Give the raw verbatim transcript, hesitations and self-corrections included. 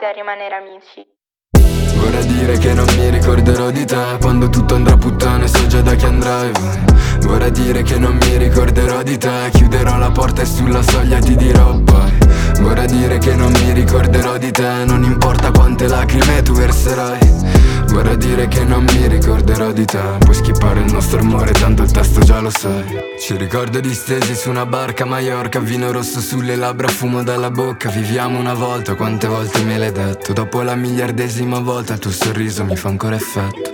base a rimanere amici. Vorrei dire che non mi ricorderò di te quando tutto andrà a puttane, so già da chi andrai, vai. Vorrei dire che non mi ricorderò di te, chiuderò la porta e sulla soglia ti dirò bye. Vorrei dire che non mi ricorderò di te, non importa quante lacrime tu verserai. Vorrei dire che non mi ricorderò di te, puoi skippare il nostro amore tanto il testo già lo sai. Ci ricordo distesi su una barca a Maiorca, vino rosso sulle labbra, fumo dalla bocca. Viviamo una volta, quante volte me l'hai detto. Dopo la miliardesima volta il tuo sorriso mi fa ancora effetto.